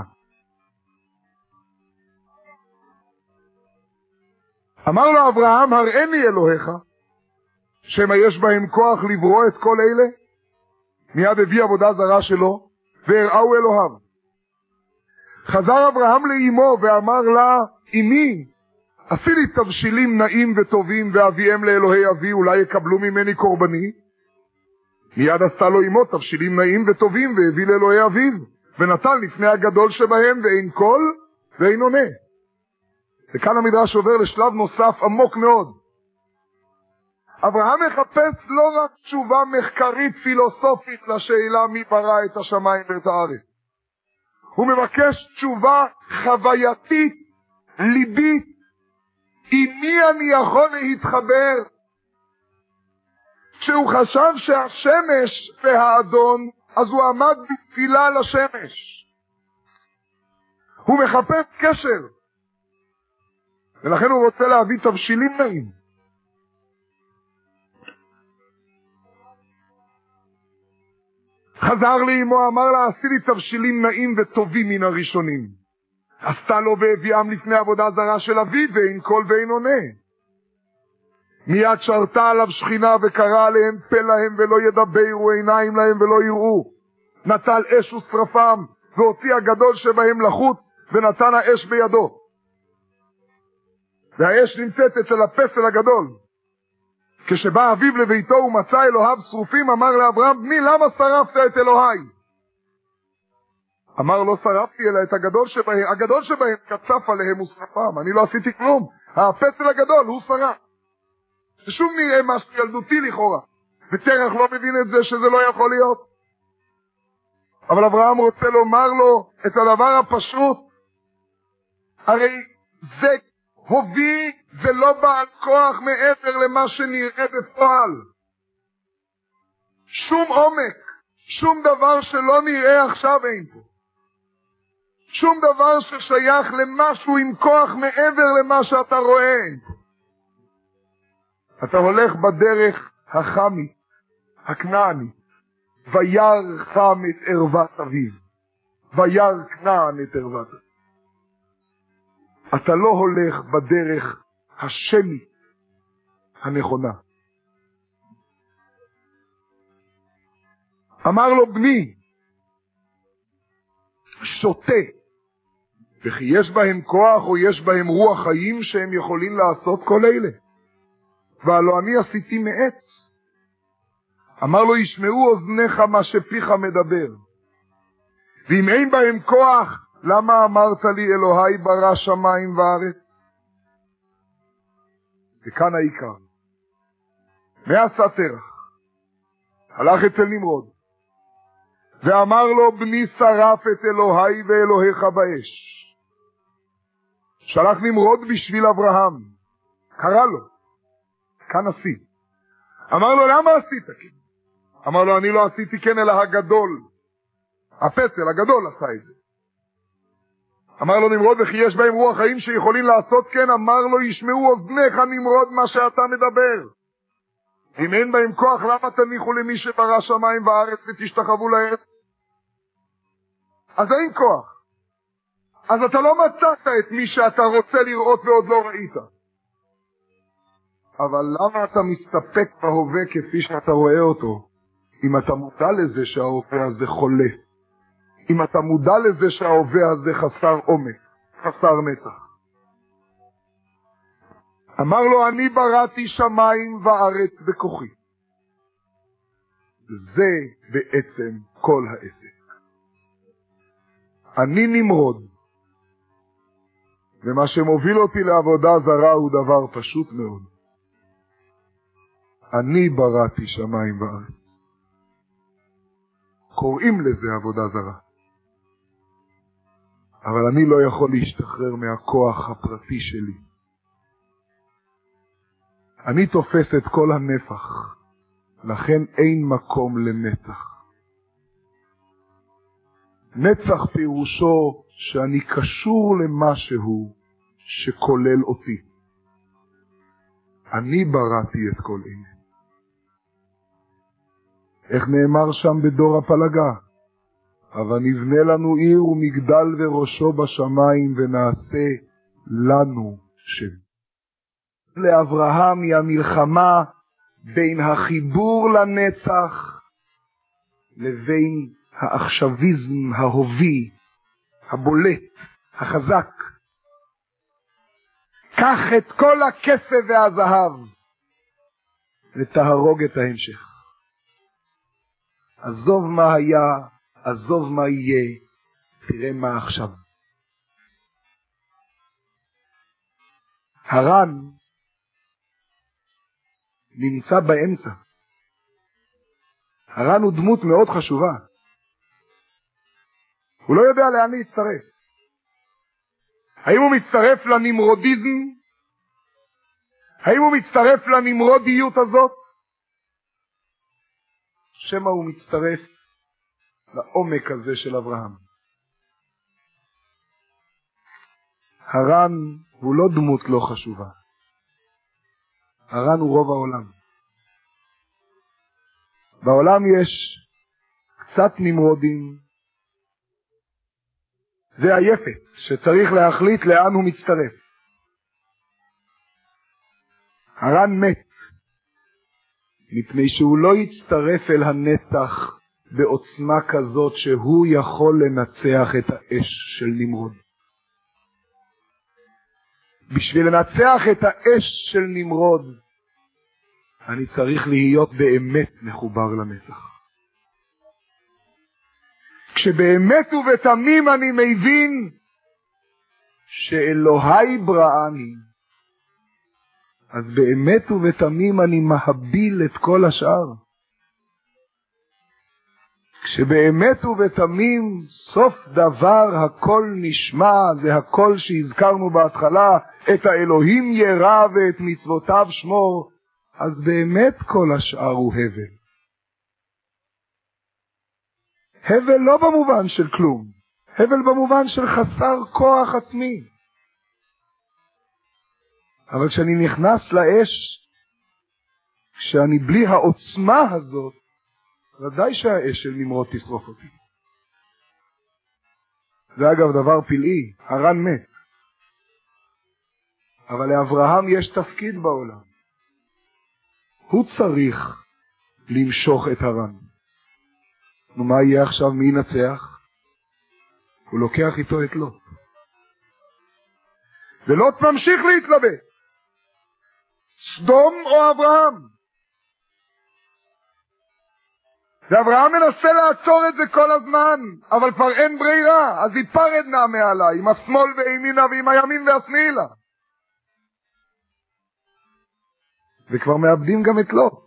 [SPEAKER 2] אמר לו אברהם, הראני אלוהיך, שמה יש בהם כוח לברוא את כל אלה. מיד הביא עבודה זרה שלו, והראו אלוהיו. חזר אברהם לאמו ואמר לה, אמי, עשי לי תבשילים נעים וטובים ואביהם לאלוהי אבי, אולי יקבלו ממני קורבני. מיד עשתה לו אמו תבשילים נעים וטובים והביא לאלוהי אביו, ונתן לפני הגדול שבהם, ואין קול ואין עונה. וכאן המדרש עובר לשלב נוסף עמוק מאוד. אברהם מחפש לא רק תשובה מחקרית פילוסופית לשאלה מי ברא את השמיים ואת הארץ. הוא מבקש תשובה חווייתית, ליבית, עם מי אני יכול להתחבר. כשהוא חשב שהשמש והאדון, אז הוא עמד בתפילה לשמש. הוא מחפש קשר, ולכן הוא רוצה להביא תבשילים נעים. חזר לאמו, אמר לה, עשי לי תבשילים נעים וטובים מן הראשונים. עשתה לו והביאם לפני עבודה זרה של אביו, ואין קול ואין עונה. מיד שרתה עליו שכינה וקרא עליהם פה להם ולא ידברו, עיניים להם ולא יראו. נטל אש ושרפם, והוציא הגדול שבהם לחוץ, ונתן האש בידו. והאש נמצאת אצל הפסל הגדול. כשבא אביו לביתו ומצא אלוהיו שרופים, אמר לאברהם, בני, למה שרפת את אלוהי? אמר, לא שרפתי אלא את הגדול שבהם קצף עליהם ושרפם. אני לא עשיתי כלום. הפסל הגדול הוא שרף. ששוב נראה משהו ילדותי לכאורה. ותרח לא מבין את זה שזה לא יכול להיות. אבל אברהם רוצה לומר לו את הדבר הפשוט. הרי זה הובי, זה לא בעל כוח מעבר למה שנראה בפועל. שום עומק, שום דבר שלא נראה עכשיו אין פה. שום דבר ששייך למשהו עם כוח מעבר למה שאתה רואה אין פה. אתה הולך בדרך החמית, הכנענית, וירא חם את ערוות אביו, וירא כנען את ערוות אביו. אתה לא הולך בדרך השמית הנכונה. אמר לו, בני, שותה, וכי יש בהם כוח או יש בהם רוח חיים שהם יכולים לעשות כל אלה. והלא אני עשיתי מעץ. אמר לו, ישמעו אוזניך מה שפיך מדבר. ואם אין בהם כוח, למה אמרת לי אלוהי ברא שמיים וארץ? וכאן העיקר. מעשה תרח, הלך אצל נמרוד, ואמר לו, בני שרף את אלוהי ואלוהיך באש. שלח נמרוד בשביל אברהם, קרא לו, כאן עשי. אמר לו, למה עשית כן? אמר לו, אני לא עשיתי כן אלא הגדול, הפסל הגדול עשה את זה. אמר לו נמרוד, וכי יש בהם רוח חיים שיכולים לעשות כן? אמר לו, ישמעו אוזניך נמרוד מה שאתה מדבר. אם אין בהם כוח, למה תניחו למי שברא שמיים וארץ ותשתחוו לעץ? אז אין כוח. אז אתה לא מצאת את מי שאתה רוצה לראות ועוד לא ראית. אבל למה אתה מסתפק בהווה כפי שאתה רואה אותו? אם אתה מודע לזה שההווה הזה חולה, אם אתה מודע לזה שההווה הזה חסר עומק, חסר נצח. אמר לו, אני בראתי שמיים וארץ בכוחי. זה בעצם כל העסק. אני נמרוד, ומה שמוביל אותי לעבודה זרה הוא דבר פשוט מאוד. אני בראתי שמיים וארץ. קוראים לזה עבודה זרה. אבל אני לא יכול להשתחרר מהכוח הפרטי שלי. אני תופס את כל הנפח, לכן אין מקום לנצח. נצח פירושו שאני קשור למשהו שכולל אותי. אני בראתי את כל אלה. איך נאמר שם בדור הפלגה? אבל נבנה לנו עיר ומגדל וראשו בשמיים ונעשה לנו שם. לאברהם היא המלחמה בין החיבור לנצח לבין העכשוויזם ההובי, הבולט, החזק. קח את כל הכסף והזהב ותהרוג את ההמשך. עזוב מה היה, עזוב מה יהיה, תראה מה עכשיו. הר"ן נמצא באמצע. הר"ן הוא דמות מאוד חשובה. הוא לא יודע לאן להצטרף. האם הוא מצטרף לנמרודיזם? האם הוא מצטרף לנמרודיות הזאת? שמה הוא מצטרף לעומק הזה של אברהם. הר"ן הוא לא דמות לא חשובה. הר"ן הוא רוב העולם. בעולם יש קצת נמרודים. זה היפת שצריך להחליט לאן הוא מצטרף. הר"ן מת מפני שהוא לא יצטרף אל הנצח בעוצמה כזאת שהוא יכול לנצח את האש של נמרוד. בשביל לנצח את האש של נמרוד אני צריך להיות באמת מחובר לנצח. כשבאמת ובתמים אני מבין שאלוהי בראני, אז באמת ובתמים אני מהביל את כל השאר. כשבאמת ובתמים סוף דבר הכל נשמע, זה הכל שהזכרנו בהתחלה, את האלוהים ירא ואת מצוותיו שמור, אז באמת כל השאר הוא הבל. הבל לא במובן של כלום, הבל במובן של חסר כוח עצמי. אבל כשאני נכנס לאש, כשאני בלי העוצמה הזאת, ודאי שהאש של נמרוד תשרוף אותי. זה אגב דבר פלאי, הר"ן מת. אבל לאברהם יש תפקיד בעולם. הוא צריך למשוך את הר"ן. נו, מה יהיה עכשיו? מי ינצח? הוא לוקח איתו את לוט. ולוט ממשיך להתלבט. סדום או אברהם? ואברהם מנסה לעצור את זה כל הזמן, אבל כבר אין ברירה, אז ייפרד נא מעלי, עם השמאל וימינה ועם הימין והשמאלה. וכבר מאבדים גם את לוט.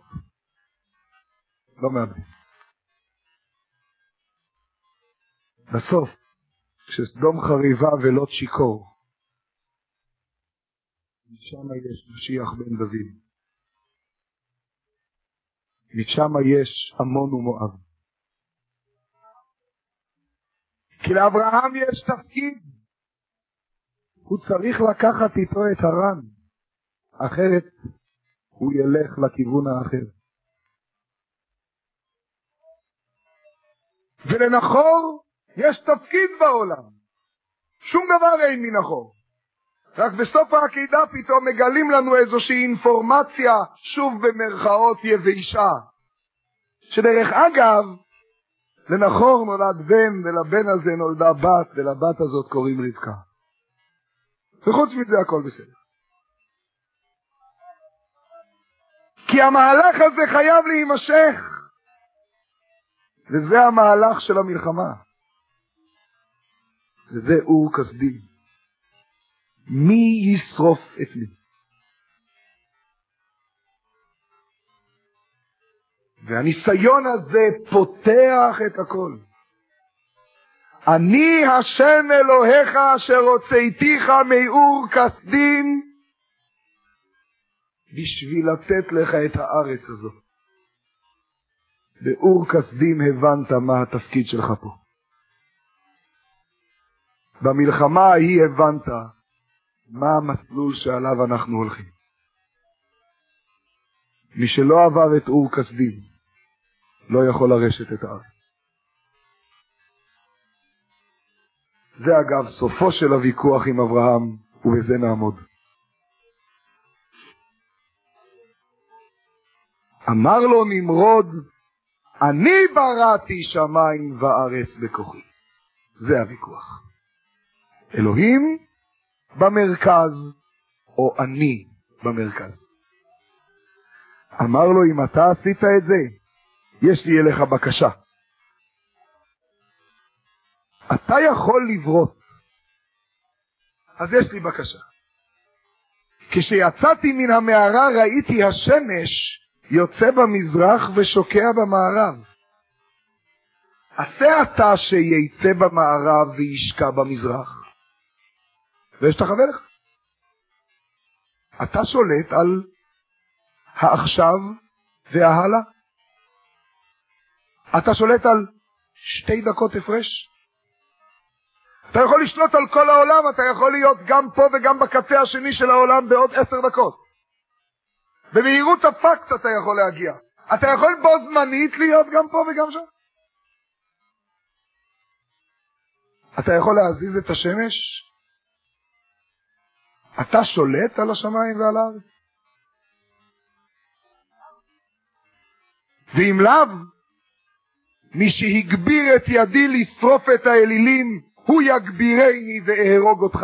[SPEAKER 2] לא מאבדים. בסוף, כשסדום חריבה ולוט שיקור, משם יש משיח בן דוד. משם יש עמון ומואב. כי לאברהם יש תפקיד. הוא צריך לקחת איתו את הר"ן, אחרת הוא ילך לכיוון האחר. ולנחור יש תפקיד בעולם. שום דבר אין מנחור. רק בסוף העקידה פתאום מגלים לנו איזושהי אינפורמציה, שוב במרכאות יבשה, שדרך אגב, לנחור נולד בן, ולבן הזה נולדה בת, ולבת הזאת קוראים רבקה. וחוץ מזה הכל בסדר. כי המהלך הזה חייב להימשך, וזה המהלך של המלחמה. וזה אור כסדים. מי ישרוף את מי? והניסיון הזה פותח את הכל. אני השם אלוהיך אשר הוצאתיך מאור כסדים בשביל לתת לך את הארץ הזו. באור כסדים הבנת מה התפקיד שלך פה. במלחמה ההיא הבנת מה המסלול שעליו אנחנו הולכים. מי שלא עבר את אור כסדים לא יכול לרשת את הארץ. זה אגב סופו של הוויכוח עם אברהם, ובזה נעמוד. אמר לו נמרוד, אני בראתי שמיים וארץ בכוחי. זה הוויכוח. אלוהים במרכז, או אני במרכז. אמר לו, אם אתה עשית את זה, יש לי אליך בקשה. אתה יכול לברות. אז יש לי בקשה. כשיצאתי מן המערה ראיתי השמש יוצא במזרח ושוקע במערב. עשה אתה שיצא במערב וישקע במזרח. וישתחווה לך. אתה שולט על העכשיו וההלאה. אתה שולט על 2 דקות הפרש. אתה יכול לשלוט על כל העולם, אתה יכול להיות גם פה וגם בקצה השני של העולם בעוד 10 דקות. במהירות הפקס אתה יכול להגיע. אתה יכול בו זמנית להיות גם פה וגם שם. אתה יכול להזיז את השמש. אתה שולט על השמיים ועל הארץ. ואם לאו, מי שהגביר את ידי לשרוף את האלילים, הוא יגבירני ואהרוג אותך.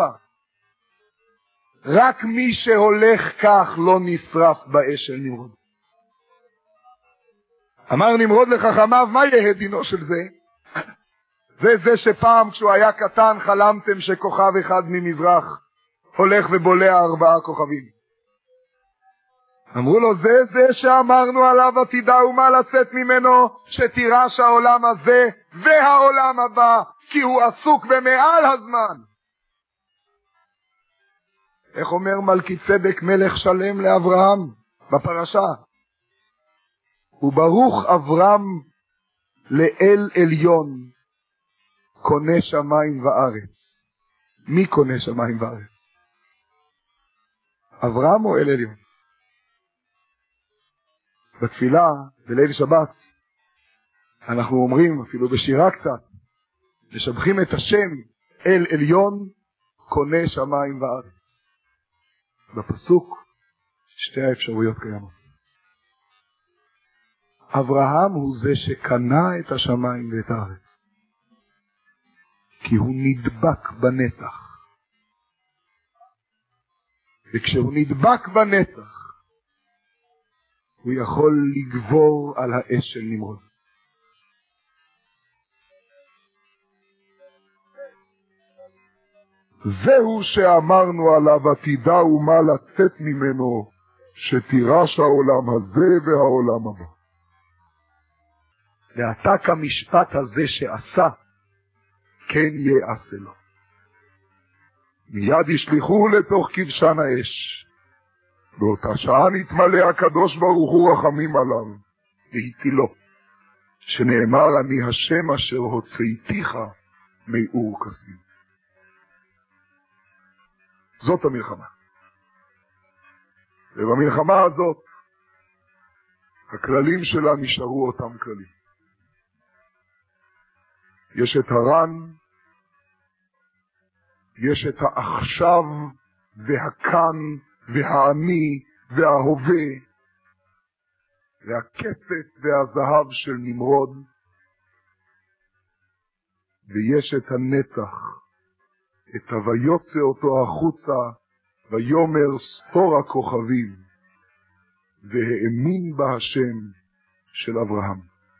[SPEAKER 2] רק מי שהולך כך לא נשרף באש של נמרוד. אמר נמרוד לחכמיו, מה יהיה דינו של זה? זה שפעם כשהוא היה קטן חלמתם שכוכב אחד ממזרח הולך ובולע 4 כוכבים. אמרו לו, זה שאמרנו עליו עתידה ומה לצאת ממנו, שתירש העולם הזה והעולם הבא, כי הוא עסוק במעל הזמן. איך אומר מלכי צדק מלך שלם לאברהם בפרשה? וברוך אברהם לאל עליון, קונה שמיים וארץ. מי קונה שמיים וארץ? אברהם או אל עליון? בתפילה, בליל שבת, אנחנו אומרים, אפילו בשירה קצת, משבחים את השם אל עליון, קונה שמיים וארץ. בפסוק, 2 האפשרויות קיימות. אברהם הוא זה שקנה את השמיים ואת הארץ. כי הוא נדבק בנצח. וכשהוא נדבק בנצח, הוא יכול לגבור על האש של נמרוד. זהו שאמרנו עליו עתידה ומה לצאת ממנו, שתירש העולם הזה והעולם הבא. ועתה כמשפט הזה שעשה, כן יעשה לו. מיד ישליחו לתוך כבשן האש. באותה שעה נתמלא הקדוש ברוך הוא רחמים עליו, והצילו, שנאמר אני השם אשר הוצאתיך מאור כסדים. זאת המלחמה. ובמלחמה הזאת, הכללים שלה נשארו אותם כללים. יש את הרן, יש את העכשיו והכאן והעני וההווה והכסף והזהב של נמרוד, ויש את הנצח, את הויוצא אותו החוצה, ויומר ספור הכוכבים, והאמין בה השם של אברהם.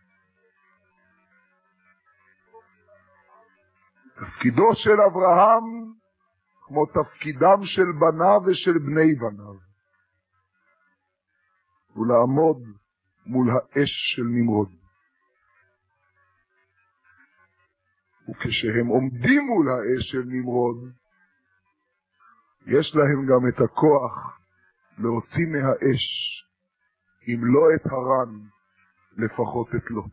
[SPEAKER 2] תפקידו של אברהם כמו תפקידם של בניו ושל בני בניו, הוא לעמוד מול האש של נמרוד. וכשהם עומדים מול האש של נמרוד, יש להם גם את הכוח להוציא מהאש, אם לא את הרן, לפחות את לו.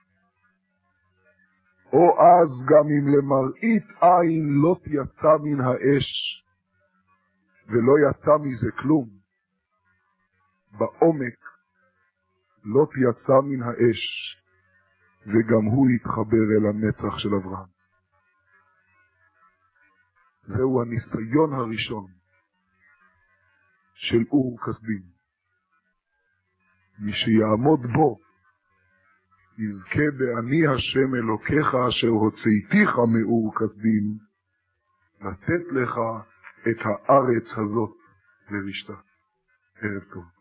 [SPEAKER 2] או אז גם אם למראית עין לא יצא מן האש, ולא יצא מזה כלום, בעומק לא יצא מן האש, וגם הוא יתחבר אל הנצח של אברהם. זהו הניסיון הראשון של אור כסדים. מי שיעמוד בו, יזכה באני השם אלוקיך אשר הוצאתיך מאור כסדים, לתת לך את הארץ הזאת לרשתה. ערב טוב.